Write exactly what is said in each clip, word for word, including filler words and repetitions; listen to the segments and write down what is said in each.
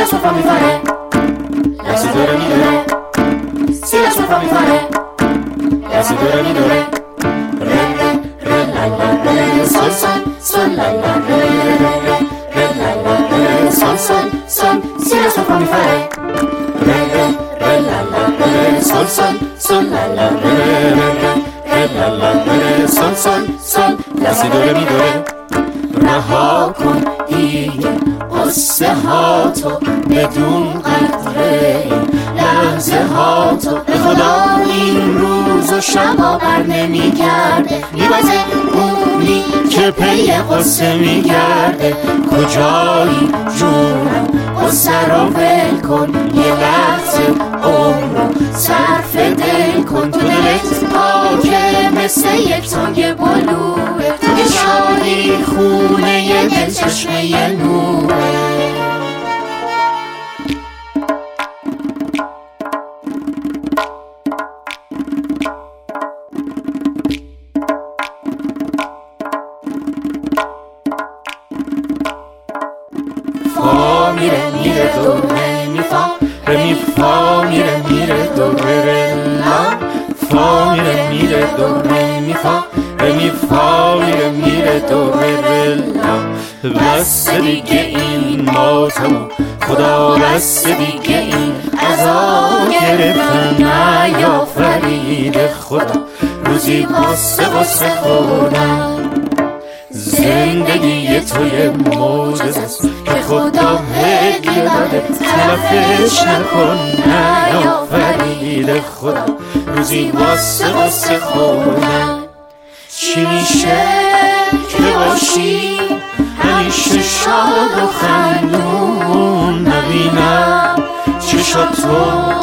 sul fa mi fare, la si do re mi do re, si la sul fa mi fare, la si do re mi do re, re re re la la re, sol sol sol la la re re re re la la re, sol sol sol, si la sul fa mi fare, re re re la la re, sol sol sol la la re re re re la la re, sol sol sol, la si do re mi do re. رها کن دیگه قصه ها تو بدون قدره لحظه ها تو به خدا این روز و شبا بر نمی کرده میبازه اونی که پی قصه میگرده کجایی جونم قصه رو ول کن یه لحظه عمر رو صرف دل کن تو دلت پاکه مثل یک تنگ بلوه تو که شادی خونه یه دل چشمه نوره فا میره میره دو ره می فا ره می فا میره میره دو ره ره لا فا میره میره دو ره می فا ره می فا میره میره دو ره ره لا بس دیگه این ماتمو خدا بس دیگه این عذاب گرفتن نیافرید خدا روزی قصه قصه خوردم زندگی توی معجزه است که خدا هدیه داده تلفش نکن نیافرید خدا روزی واسه واسه خوردن چی میشه که باشی همیشه شاد و خندون نبینم چشاتو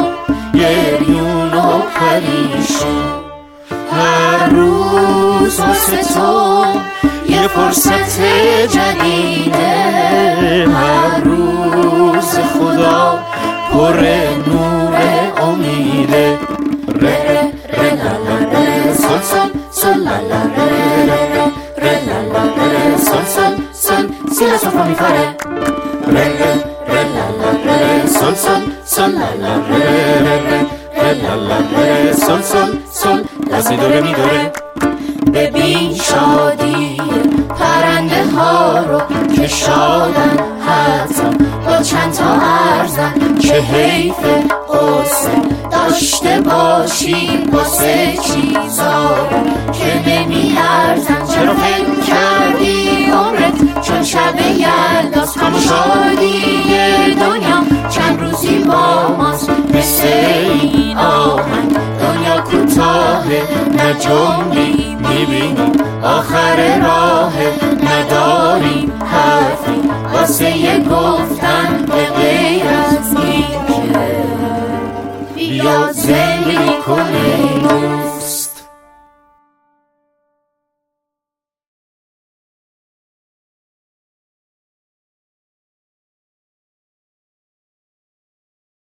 گریون و پریشون هر روز واسه تو یه فرصت جدیده هر روز خدا پر نور امیده ره ره لا لا ره سل سل سل لا لا ره ره ره لا لا ره سل سل سل سی لا سل فا می فاره ره ره ره لا لا ره سل سل سل لا لا ره ره ره لا لا ره سل سل سل لا سی دو ره می دو ره ببین شادی پرنده ها رو که شادن حتما با چند تا ارزن که حیف قصه داشته باشی واسه چیزا که نمی ارزن چرا فکر کردی عمرت چون شب یلداست کام شادی دنیا چند روزی با ماست مثل این آهنگ دنیا کوتاهه نه جملی میبینی آخر راه نداری حرفی واسه یه گفتن به غیر از این که بیا زندگی کنه